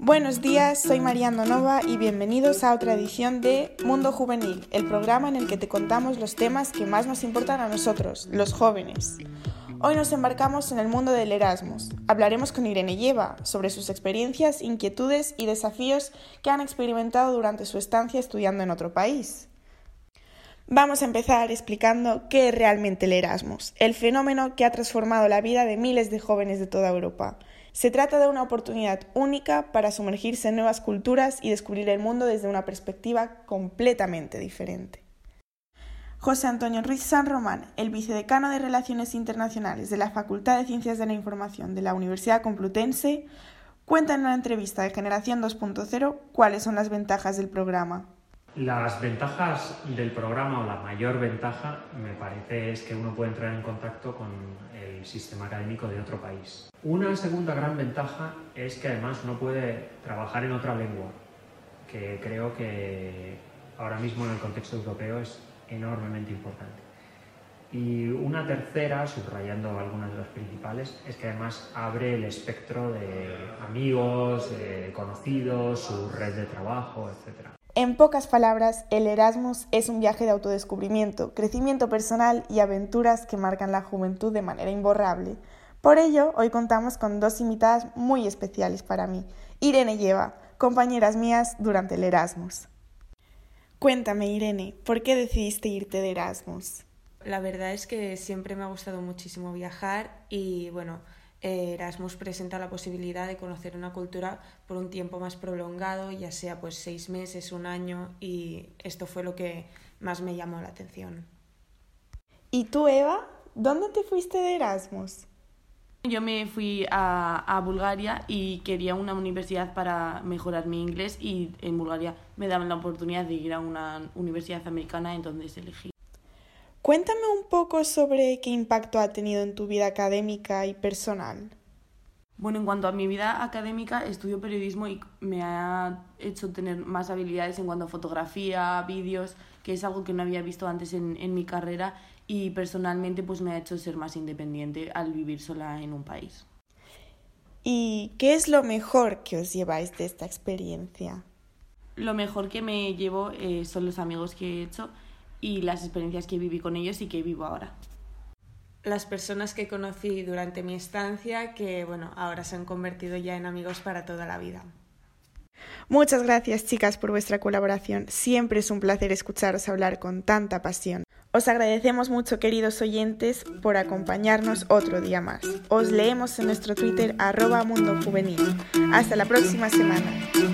Buenos días, soy Mariano Nova y bienvenidos a otra edición de Mundo Juvenil, el programa en el que te contamos los temas que más nos importan a nosotros, los jóvenes. Hoy nos embarcamos en el mundo del Erasmus. Hablaremos con Irene Lleva sobre sus experiencias, inquietudes y desafíos que han experimentado durante su estancia estudiando en otro país. Vamos a empezar explicando qué es realmente el Erasmus, el fenómeno que ha transformado la vida de miles de jóvenes de toda Europa. Se trata de una oportunidad única para sumergirse en nuevas culturas y descubrir el mundo desde una perspectiva completamente diferente. José Antonio Ruiz San Román, el vicedecano de Relaciones Internacionales de la Facultad de Ciencias de la Información de la Universidad Complutense, cuenta en una entrevista de Generación 2.0 cuáles son las ventajas del programa. Las ventajas del programa, o la mayor ventaja, me parece, es que uno puede entrar en contacto con el sistema académico de otro país. Una segunda gran ventaja es que además uno puede trabajar en otra lengua, que creo que ahora mismo en el contexto europeo es enormemente importante. Y una tercera, subrayando algunas de las principales, es que además abre el espectro de amigos, de conocidos, su red de trabajo, etc. En pocas palabras, el Erasmus es un viaje de autodescubrimiento, crecimiento personal y aventuras que marcan la juventud de manera imborrable. Por ello, hoy contamos con dos invitadas muy especiales para mí, Irene Lleva, compañeras mías durante el Erasmus. Cuéntame, Irene, ¿por qué decidiste irte de Erasmus? La verdad es que siempre me ha gustado muchísimo viajar y Erasmus presenta la posibilidad de conocer una cultura por un tiempo más prolongado, ya sea 6 meses, un año, y esto fue lo que más me llamó la atención. ¿Y tú, Eva? ¿Dónde te fuiste de Erasmus? Yo me fui a Bulgaria y quería una universidad para mejorar mi inglés, y en Bulgaria me daban la oportunidad de ir a una universidad americana, entonces elegí. Cuéntame un poco sobre qué impacto ha tenido en tu vida académica y personal. Bueno, en cuanto a mi vida académica, estudio periodismo y me ha hecho tener más habilidades en cuanto a fotografía, vídeos, que es algo que no había visto antes en mi carrera, y personalmente me ha hecho ser más independiente al vivir sola en un país. ¿Y qué es lo mejor que os lleváis de esta experiencia? Lo mejor que me llevo son los amigos que he hecho y las experiencias que viví con ellos y que vivo ahora. Las personas que conocí durante mi estancia, que ahora se han convertido ya en amigos para toda la vida. Muchas gracias, chicas, por vuestra colaboración. Siempre es un placer escucharos hablar con tanta pasión. Os agradecemos mucho, queridos oyentes, por acompañarnos otro día más. Os leemos en nuestro Twitter @mundojuvenil. Hasta la próxima semana.